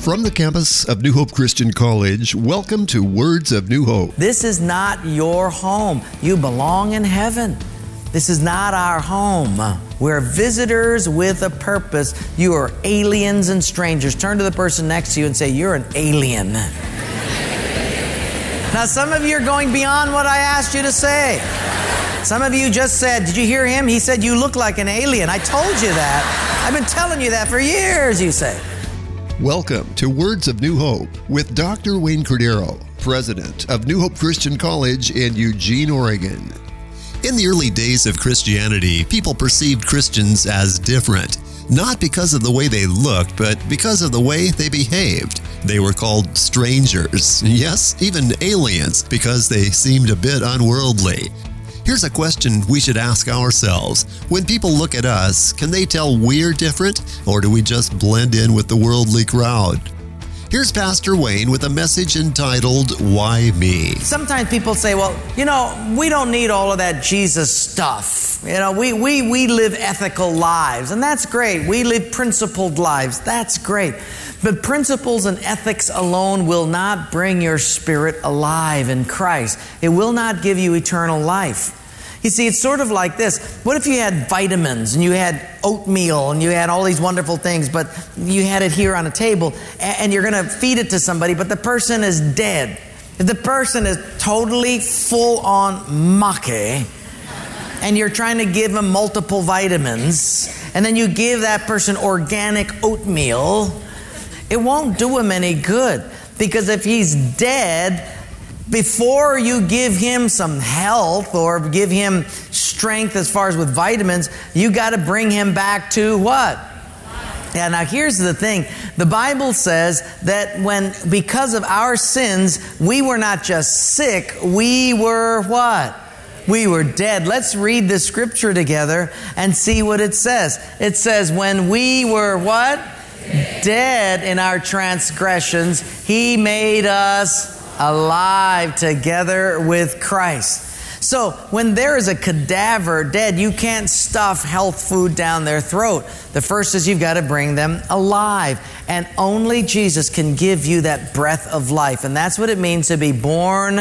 From the campus of New Hope Christian College, welcome to Words of New Hope. This is not your home. You belong in heaven. This is not our home. We're visitors with a purpose. You are aliens and strangers. Turn to the person next to you and say, you're an alien. Now, some of you are going beyond what I asked you to say. Some of you just said, did you hear him? He said, you look like an alien. I told you that. I've been telling you that for years, you say. Welcome to Words of New Hope with Dr. Wayne Cordero, president of New Hope Christian College in Eugene, Oregon. In the early days of Christianity, people perceived Christians as different, not because of the way they looked, but because of the way they behaved. They were called strangers, yes, even aliens, because they seemed a bit unworldly. Here's a question we should ask ourselves. When people look at us, can they tell we're different, or do we just blend in with the worldly crowd? Here's Pastor Wayne with a message entitled, Why Me? Sometimes people say, well, we don't need all of that Jesus stuff. We live ethical lives, and that's great. We live principled lives. That's great. But principles and ethics alone will not bring your spirit alive in Christ. It will not give you eternal life. You see, it's sort of like this. What if you had vitamins and you had oatmeal and you had all these wonderful things, but you had it here on a table and you're going to feed it to somebody, but the person is dead. If the person is totally full on maque and you're trying to give them multiple vitamins and then you give that person organic oatmeal, it won't do him any good, because if he's dead, before you give him some health or give him strength as far as with vitamins, you got to bring him back to what? Yeah, now here's the thing. The Bible says that because of our sins, we were not just sick, we were what? We were dead. Let's read the scripture together and see what it says. It says, when we were what? Dead in our transgressions, He made us alive together with Christ. So when there is a cadaver dead, you can't stuff health food down their throat. The first is you've got to bring them alive. And only Jesus can give you that breath of life. And that's what it means to be born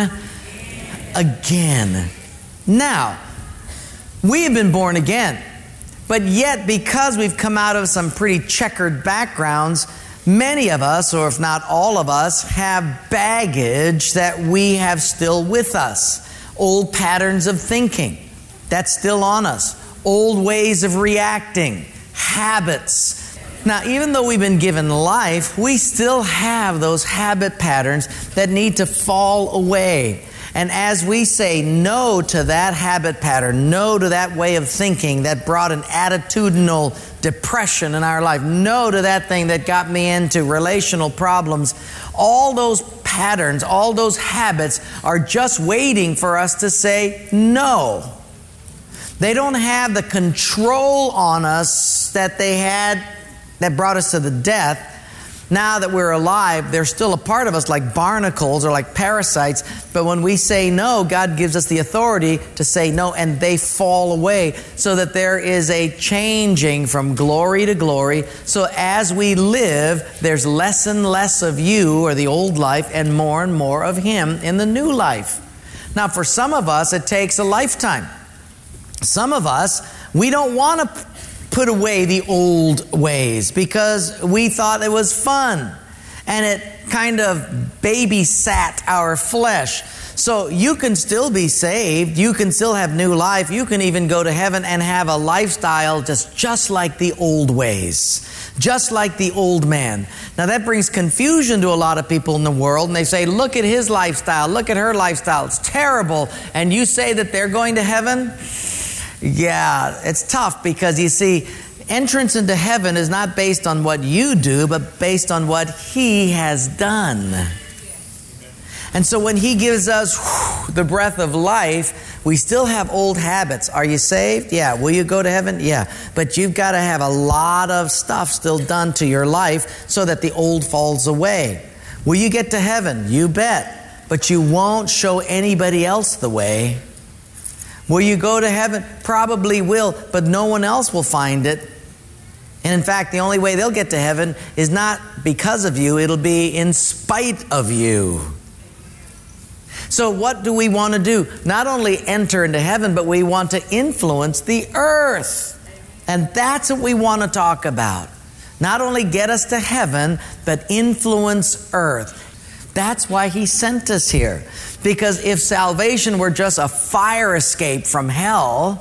again. Now, we have been born again. But yet, because we've come out of some pretty checkered backgrounds, many of us, or if not all of us, have baggage that we have still with us. Old patterns of thinking, that's still on us. Old ways of reacting, habits. Now, even though we've been given life, we still have those habit patterns that need to fall away. And as we say no to that habit pattern, no to that way of thinking that brought an attitudinal depression in our life, no to that thing that got me into relational problems, all those patterns, all those habits are just waiting for us to say no. They don't have the control on us that they had that brought us to the death. Now that we're alive, they're still a part of us like barnacles or like parasites. But when we say no, God gives us the authority to say no, and they fall away, so that there is a changing from glory to glory. So as we live, there's less and less of you or the old life and more of Him in the new life. Now, for some of us, it takes a lifetime. Some of us, we don't want to put away the old ways because we thought it was fun and it kind of babysat our flesh. So you can still be saved, you can still have new life, you can even go to heaven and have a lifestyle just like the old ways, just like the old man. Now that brings confusion to a lot of people in the world, and they say, look at his lifestyle, look at her lifestyle, it's terrible, and you say that they're going to heaven? Yeah, it's tough because you see, entrance into heaven is not based on what you do, but based on what He has done. And so when He gives us the breath of life, we still have old habits. Are you saved? Yeah. Will you go to heaven? Yeah. But you've got to have a lot of stuff still done to your life so that the old falls away. Will you get to heaven? You bet. But you won't show anybody else the way. Will you go to heaven? Probably will, but no one else will find it. And in fact, the only way they'll get to heaven is not because of you, it'll be in spite of you. So what do we want to do? Not only enter into heaven, but we want to influence the earth. And that's what we want to talk about. Not only get us to heaven, but influence earth. That's why He sent us here. Because if salvation were just a fire escape from hell,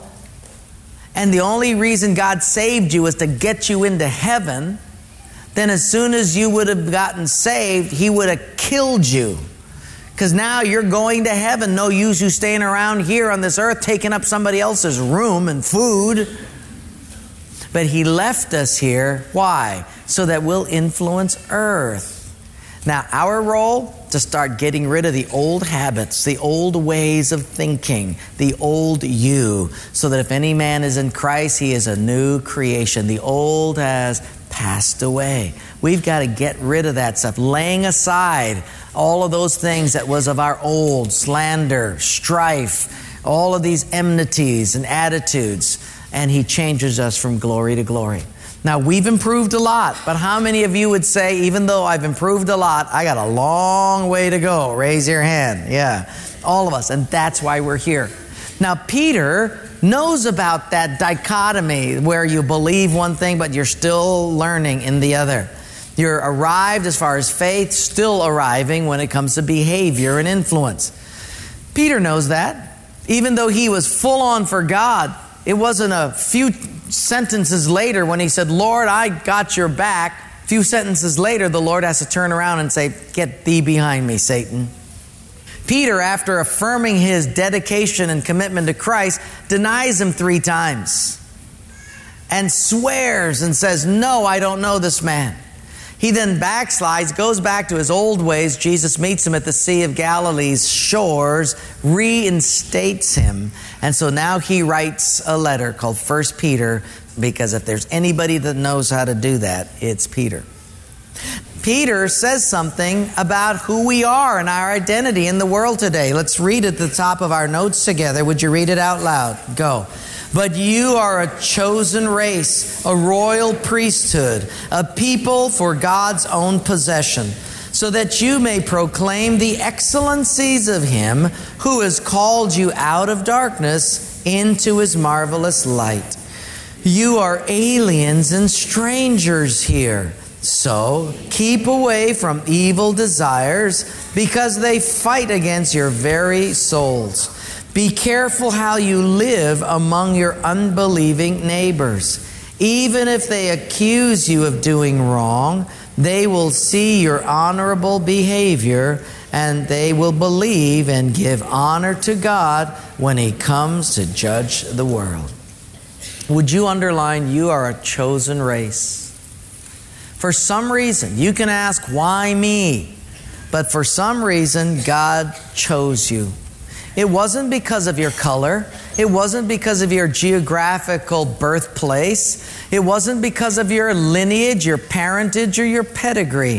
and the only reason God saved you was to get you into heaven, then as soon as you would have gotten saved, He would have killed you. Because now you're going to heaven. No use you staying around here on this earth taking up somebody else's room and food. But He left us here. Why? So that we'll influence earth. Now, our role, to start getting rid of the old habits, the old ways of thinking, the old you, so that if any man is in Christ, he is a new creation. The old has passed away. We've got to get rid of that stuff, laying aside all of those things that was of our old, slander, strife, all of these enmities and attitudes. And He changes us from glory to glory. Now, we've improved a lot, but how many of you would say, even though I've improved a lot, I got a long way to go? Raise your hand. Yeah, all of us. And that's why we're here. Now, Peter knows about that dichotomy where you believe one thing, but you're still learning in the other. You're arrived as far as faith, still arriving when it comes to behavior and influence. Peter knows that. Even though he was full on for God, it wasn't a few sentences later when he said, Lord, I got your back. A few sentences later, the Lord has to turn around and say, get thee behind me, Satan. Peter, after affirming his dedication and commitment to Christ, denies Him 3 times and swears and says, no, I don't know this man. He then backslides, goes back to his old ways. Jesus meets him at the Sea of Galilee's shores, reinstates him. And so now he writes a letter called 1 Peter, because if there's anybody that knows how to do that, it's Peter. Peter says something about who we are and our identity in the world today. Let's read at the top of our notes together. Would you read it out loud? Go. But you are a chosen race, a royal priesthood, a people for God's own possession, so that you may proclaim the excellencies of Him who has called you out of darkness into His marvelous light. You are aliens and strangers here. So keep away from evil desires, because they fight against your very souls. Be careful how you live among your unbelieving neighbors. Even if they accuse you of doing wrong, they will see your honorable behavior, and they will believe and give honor to God when He comes to judge the world. Would you underline, you are a chosen race? For some reason, you can ask, why me? But for some reason, God chose you. It wasn't because of your color. It wasn't because of your geographical birthplace. It wasn't because of your lineage, your parentage, or your pedigree.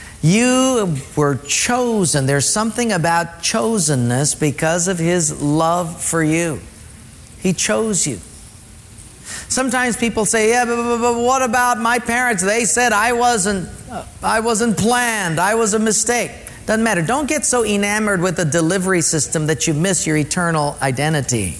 You were chosen. There's something about chosenness because of His love for you. He chose you. Sometimes people say, yeah, but what about my parents? They said I wasn't planned. I was a mistake. Doesn't matter. Don't get so enamored with the delivery system that you miss your eternal identity.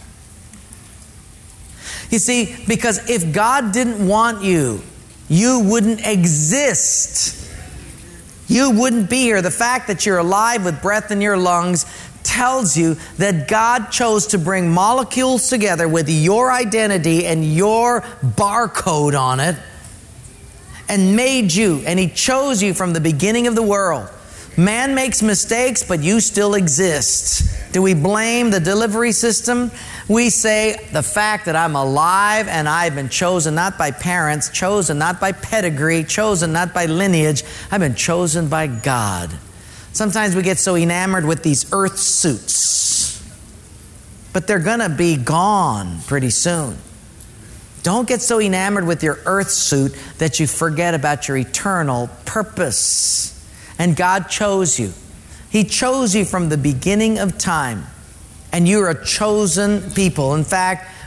You see, because if God didn't want you, you wouldn't exist. You wouldn't be here. The fact that you're alive with breath in your lungs tells you that God chose to bring molecules together with your identity and your barcode on it and made you, and He chose you from the beginning of the world. Man makes mistakes, but you still exist. Do we blame the delivery system? We say the fact that I'm alive and I've been chosen not by parents, chosen not by pedigree, chosen not by lineage. I've been chosen by God. Sometimes we get so enamored with these earth suits, but they're going to be gone pretty soon. Don't get so enamored with your earth suit that you forget about your eternal purpose. And God chose you. He chose you from the beginning of time. And you're a chosen people. In fact,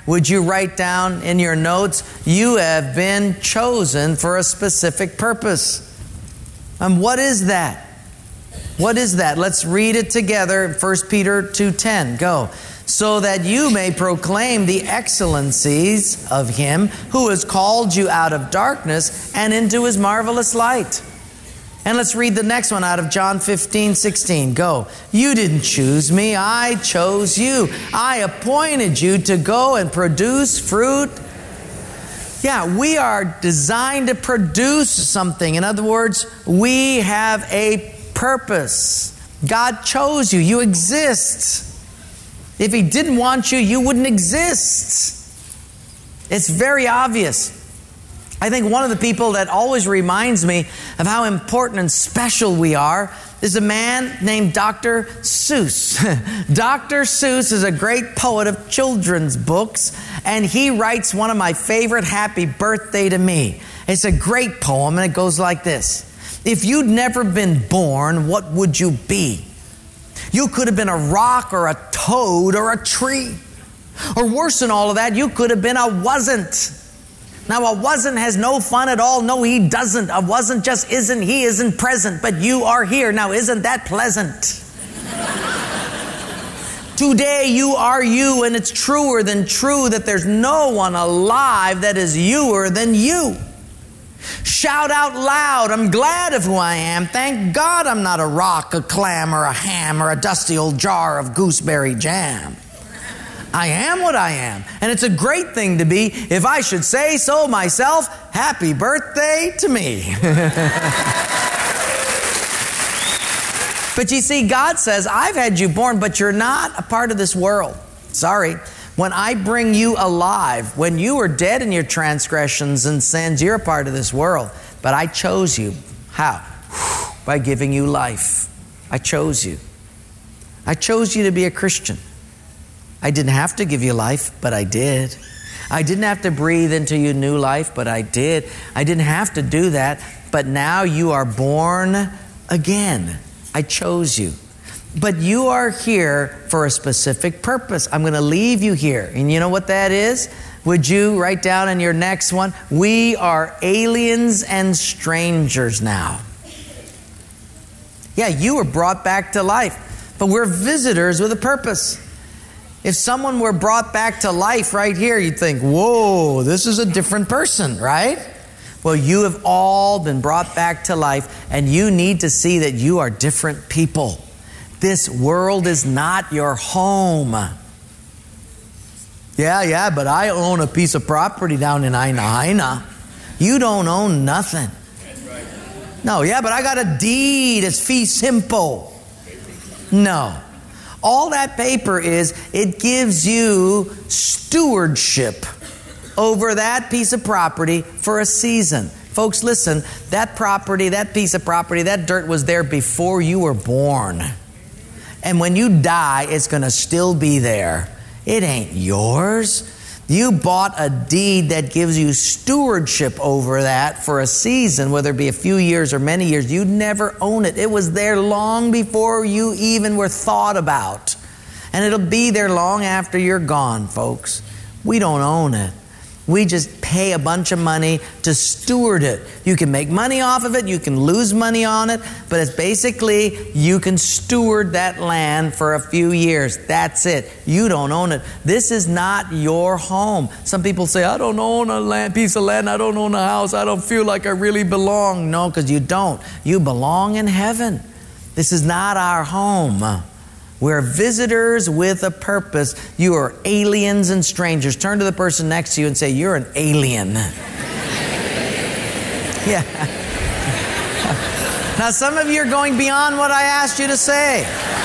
would you write down in your notes, you have been chosen for a specific purpose. And what is that? What is that? Let's read it together. 1 Peter 2:10. Go. So that you may proclaim the excellencies of Him who has called you out of darkness and into His marvelous light. And let's read the next one out of John 15:16. Go. You didn't choose me, I chose you. I appointed you to go and produce fruit. Yeah, we are designed to produce something. In other words, we have a purpose. God chose you. You exist. If He didn't want you, you wouldn't exist. It's very obvious. I think one of the people that always reminds me of how important and special we are is a man named Dr. Seuss. Dr. Seuss is a great poet of children's books, and he writes one of my favorite Happy Birthday to Me. It's a great poem, and it goes like this. If you'd never been born, what would you be? You could have been a rock or a toad or a tree. Or worse than all of that, you could have been a wasn't. Now, a wasn't has no fun at all. No, he doesn't. A wasn't just isn't. He isn't present, but you are here. Now, isn't that pleasant? Today, you are you, and it's truer than true that there's no one alive that is youer than you. Shout out loud, I'm glad of who I am. Thank God I'm not a rock, a clam, or a ham, or a dusty old jar of gooseberry jam. I am what I am, and it's a great thing to be, if I should say so myself. Happy birthday to me. But you see, God says, I've had you born, but you're not a part of this world. Sorry. When I bring you alive, when you were dead in your transgressions and sins, you're a part of this world. But I chose you. How? By giving you life. I chose you. I chose you to be a Christian. I didn't have to give you life, but I did. I didn't have to breathe into you new life, but I did. I didn't have to do that, but now you are born again. I chose you. But you are here for a specific purpose. I'm going to leave you here. And you know what that is? Would you write down in your next one? We are aliens and strangers now. Yeah, you were brought back to life, but we're visitors with a purpose. If someone were brought back to life right here, you'd think, whoa, this is a different person, right? Well, you have all been brought back to life, and you need to see that you are different people. This world is not your home. Yeah, but I own a piece of property down in Aina. You don't own nothing. No, yeah, but I got a deed. It's fee simple. No. All that paper is, it gives you stewardship over that piece of property for a season. Folks, listen, that property, that piece of property, that dirt was there before you were born. And when you die, it's going to still be there. It ain't yours. You bought a deed that gives you stewardship over that for a season, whether it be a few years or many years. You'd never own it. It was there long before you even were thought about. And it'll be there long after you're gone, folks. We don't own it. We just pay a bunch of money to steward it. You can make money off of it. You can lose money on it. But it's basically, you can steward that land for a few years. That's it. You don't own it. This is not your home. Some people say, I don't own a piece of land. I don't own a house. I don't feel like I really belong. No, because you don't. You belong in heaven. This is not our home. We're visitors with a purpose. You are aliens and strangers. Turn to the person next to you and say, you're an alien. Yeah. Now, some of you are going beyond what I asked you to say.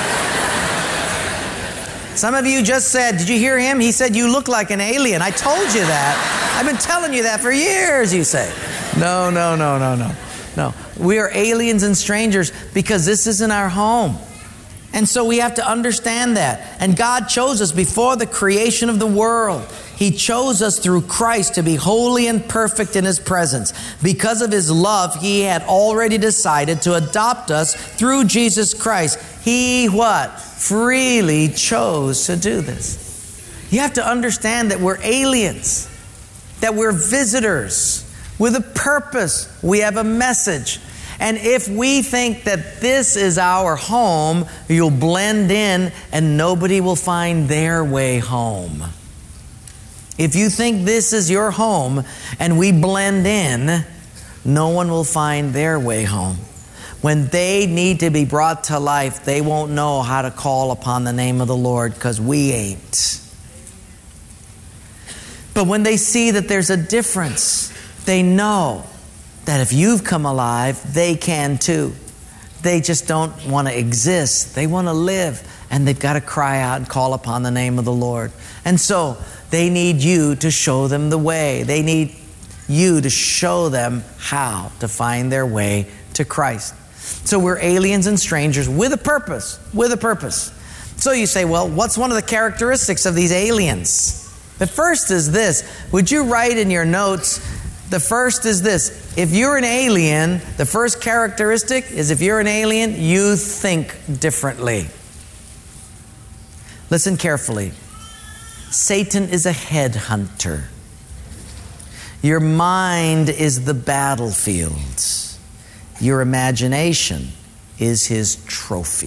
Some of you just said, did you hear him? He said, you look like an alien. I told you that. I've been telling you that for years, you say. No. No. We are aliens and strangers because this isn't our home. And so we have to understand that. And God chose us before the creation of the world. He chose us through Christ to be holy and perfect in His presence. Because of His love, He had already decided to adopt us through Jesus Christ. He what? Freely chose to do this. You have to understand that we're aliens, that we're visitors with a purpose. We have a message. And if we think that this is our home, you'll blend in and nobody will find their way home. If you think this is your home and we blend in, no one will find their way home. When they need to be brought to life, they won't know how to call upon the name of the Lord because we ain't. But when they see that there's a difference, they know that if you've come alive, they can too. They just don't want to exist. They want to live, and they've got to cry out and call upon the name of the Lord. And so they need you to show them the way. They need you to show them how to find their way to Christ. So we're aliens and strangers with a purpose, with a purpose. So you say, well, what's one of the characteristics of these aliens? The first is this. Would you write in your notes, the first is this. If you're an alien, the first characteristic is if you're an alien, you think differently. Listen carefully. Satan is a headhunter. Your mind is the battlefield. Your imagination is his trophy.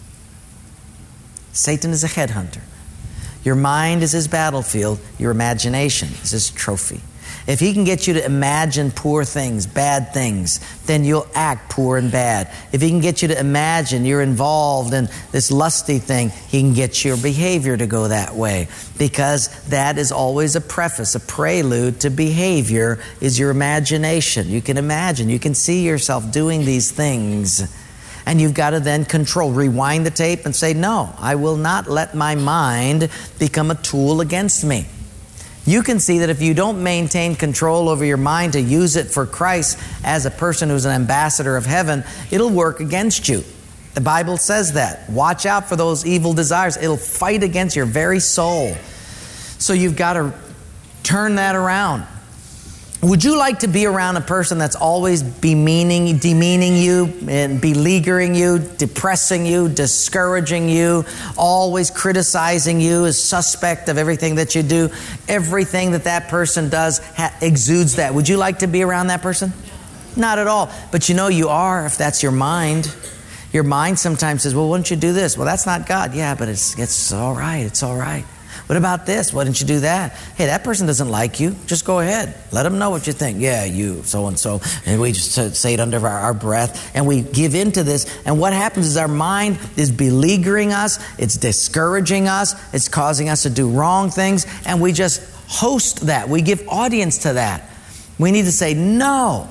Satan is a headhunter. Your mind is his battlefield. Your imagination is his trophy. If he can get you to imagine poor things, bad things, then you'll act poor and bad. If he can get you to imagine you're involved in this lusty thing, he can get your behavior to go that way. Because that is always a preface, a prelude to behavior is your imagination. You can imagine, you can see yourself doing these things. And you've got to then control, rewind the tape and say, no, I will not let my mind become a tool against me. You can see that if you don't maintain control over your mind to use it for Christ as a person who's an ambassador of heaven, it'll work against you. The Bible says that. Watch out for those evil desires. It'll fight against your very soul. So you've got to turn that around. Would you like to be around a person that's always demeaning you and beleaguering you, depressing you, discouraging you, always criticizing you, is suspect of everything that you do? Everything that person does exudes that. Would you like to be around that person? Not at all. But you know you are if that's your mind. Your mind sometimes says, well, why don't you do this? Well, that's not God. Yeah, but it's all right. It's all right. What about this? Why didn't you do that? Hey, that person doesn't like you. Just go ahead. Let them know what you think. Yeah, you, so-and-so. And we just say it under our breath. And we give into this. And what happens is our mind is beleaguering us. It's discouraging us. It's causing us to do wrong things. And we just host that. We give audience to that. We need to say, no,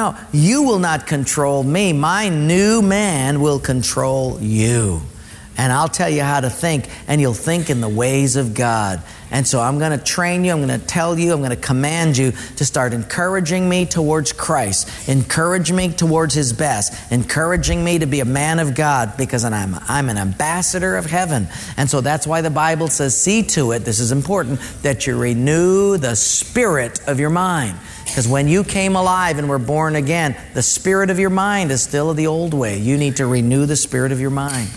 you will not control me. My new man will control you. And I'll tell you how to think, and you'll think in the ways of God. And so I'm going to train you, I'm going to tell you, I'm going to command you to start encouraging me towards Christ. Encourage me towards His best. Encouraging me to be a man of God because I'm an ambassador of heaven. And so that's why the Bible says, see to it, this is important, that you renew the spirit of your mind. Because when you came alive and were born again, the spirit of your mind is still the old way. You need to renew the spirit of your mind.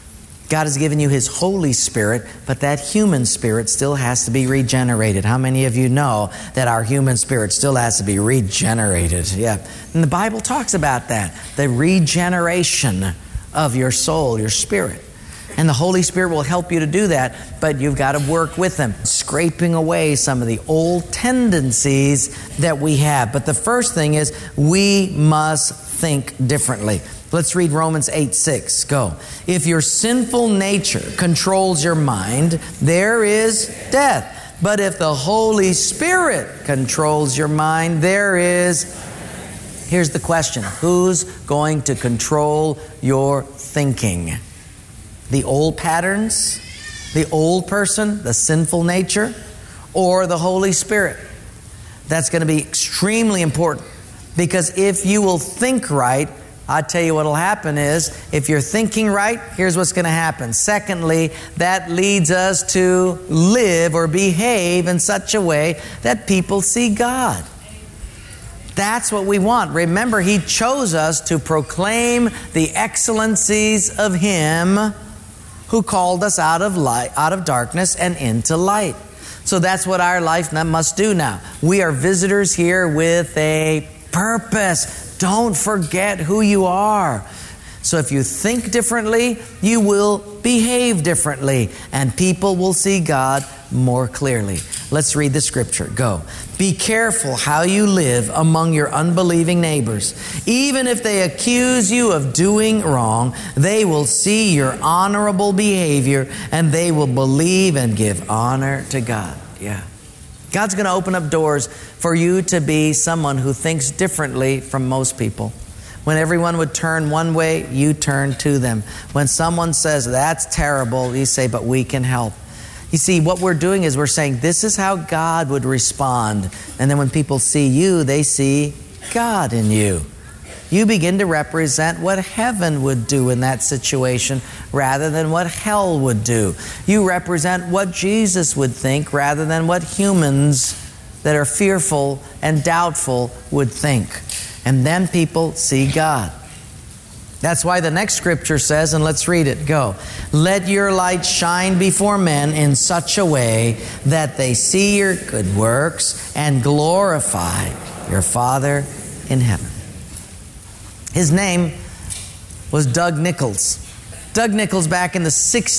God has given you His Holy Spirit, but that human spirit still has to be regenerated. How many of you know that our human spirit still has to be regenerated? Yeah. And the Bible talks about that, the regeneration of your soul, your spirit. And the Holy Spirit will help you to do that, but you've got to work with Him, scraping away some of the old tendencies that we have. But the first thing is we must think differently. Let's read Romans 8:6. Go. If your sinful nature controls your mind, there is death. But if the Holy Spirit controls your mind, there is... Here's the question. Who's going to control your thinking? The old patterns, the old person, the sinful nature, or the Holy Spirit? That's going to be extremely important. Because if you will think right, I'll tell you what will happen is, if you're thinking right, here's what's going to happen. Secondly, that leads us to live or behave in such a way that people see God. That's what we want. Remember, He chose us to proclaim the excellencies of Him who called us out of darkness and into light. So that's what our life must do now. We are visitors here with a purpose. Don't forget who you are. So if you think differently, you will behave differently, and people will see God more clearly. Let's read the scripture. Go. Be careful how you live among your unbelieving neighbors. Even if they accuse you of doing wrong, they will see your honorable behavior, and they will believe and give honor to God. Yeah. God's going to open up doors for you to be someone who thinks differently from most people. When everyone would turn one way, you turn to them. When someone says, that's terrible, you say, but we can help. You see, what we're doing is we're saying, this is how God would respond. And then when people see you, they see God in you. You begin to represent what heaven would do in that situation rather than what hell would do. You represent what Jesus would think rather than what humans that are fearful and doubtful would think. And then people see God. That's why the next scripture says, and let's read it. Go. Let your light shine before men in such a way that they see your good works and glorify your Father in heaven. His name was Doug Nichols. Doug Nichols, back in the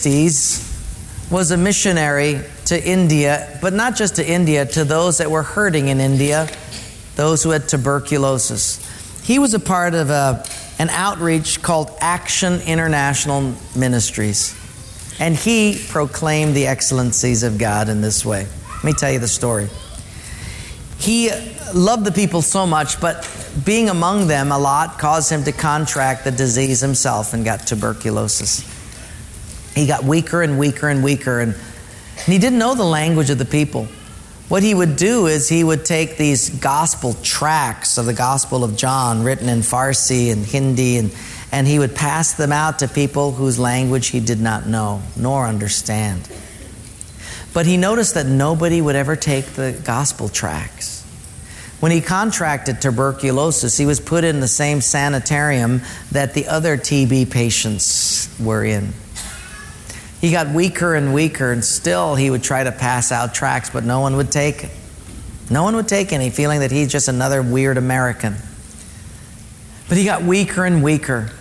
60s, was a missionary to India, but not just to India, to those that were hurting in India, those who had tuberculosis. He was a part of an outreach called Action International Ministries, and he proclaimed the excellencies of God in this way. Let me tell you the story. He loved the people so much, but being among them a lot caused him to contract the disease himself and got tuberculosis. He got weaker and weaker and weaker, and he didn't know the language of the people. What he would do is he would take these gospel tracts of the Gospel of John written in Farsi and Hindi, and he would pass them out to people whose language he did not know nor understand. But he noticed that nobody would ever take the gospel tracts. When he contracted tuberculosis, he was put in the same sanitarium that the other TB patients were in. He got weaker and weaker, and still he would try to pass out tracts, but no one would take it. No one would take any, feeling that he's just another weird American. But he got weaker and weaker.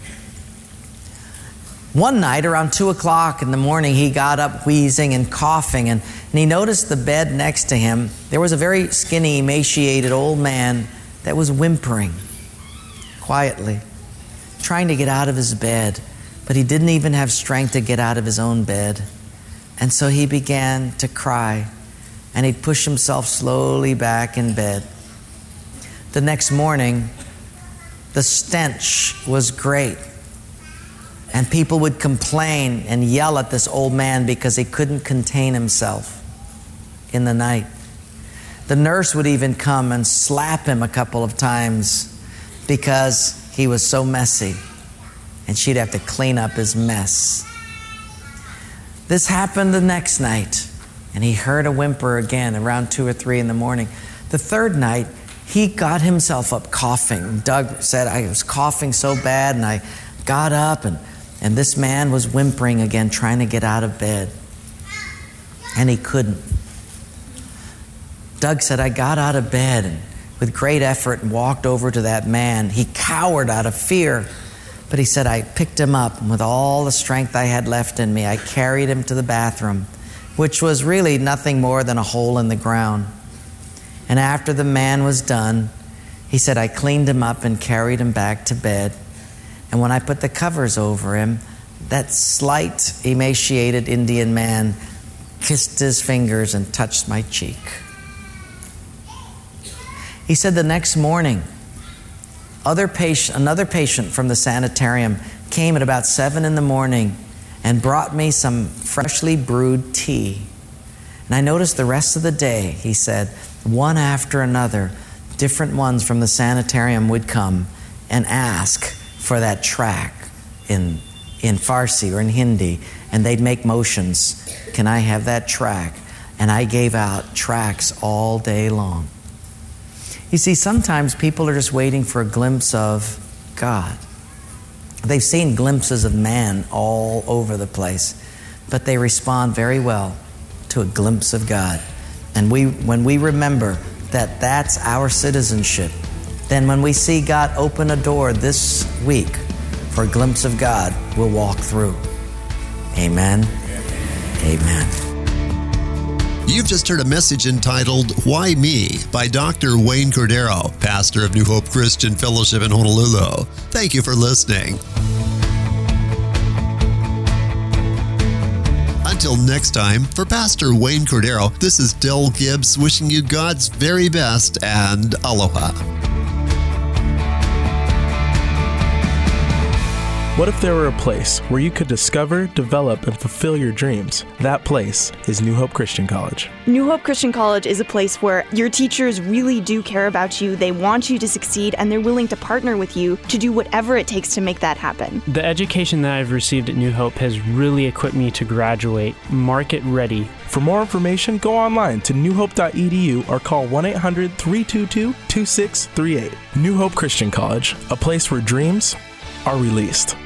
One night, around 2 o'clock in the morning, he got up wheezing and coughing, and he noticed the bed next to him. There was a very skinny, emaciated old man that was whimpering quietly, trying to get out of his bed. But he didn't even have strength to get out of his own bed. And so he began to cry, and he'd push himself slowly back in bed. The next morning, the stench was great. And people would complain and yell at this old man because he couldn't contain himself in the night. The nurse would even come and slap him a couple of times because he was so messy. And she'd have to clean up his mess. This happened the next night, and he heard a whimper again around 2 or 3 in the morning. The third night, he got himself up coughing. Doug said, I was coughing so bad, and I got up, and this man was whimpering again, trying to get out of bed. And he couldn't. Doug said, I got out of bed and with great effort and walked over to that man. He cowered out of fear. But he said, I picked him up, and with all the strength I had left in me, I carried him to the bathroom, which was really nothing more than a hole in the ground. And after the man was done, he said, I cleaned him up and carried him back to bed. And when I put the covers over him, that slight, emaciated Indian man kissed his fingers and touched my cheek. He said the next morning, another patient from the sanitarium came at about 7 in the morning and brought me some freshly brewed tea. And I noticed the rest of the day, he said, one after another, different ones from the sanitarium would come and ask for that tract in Farsi or in Hindi, and they'd make motions. Can I have that tract? And I gave out tracts all day long. You see, sometimes people are just waiting for a glimpse of God. They've seen glimpses of man all over the place, but they respond very well to a glimpse of God. And when we remember that that's our citizenship, then when we see God open a door this week for a glimpse of God, we'll walk through. Amen. Amen. You've just heard a message entitled, Why Me? By Dr. Wayne Cordero, pastor of New Hope Christian Fellowship in Honolulu. Thank you for listening. Until next time, for Pastor Wayne Cordero, this is Del Gibbs wishing you God's very best and aloha. What if there were a place where you could discover, develop, and fulfill your dreams? That place is New Hope Christian College. New Hope Christian College is a place where your teachers really do care about you, they want you to succeed, and they're willing to partner with you to do whatever it takes to make that happen. The education that I've received at New Hope has really equipped me to graduate market ready. For more information, go online to newhope.edu or call 1-800-322-2638. New Hope Christian College, a place where dreams are released.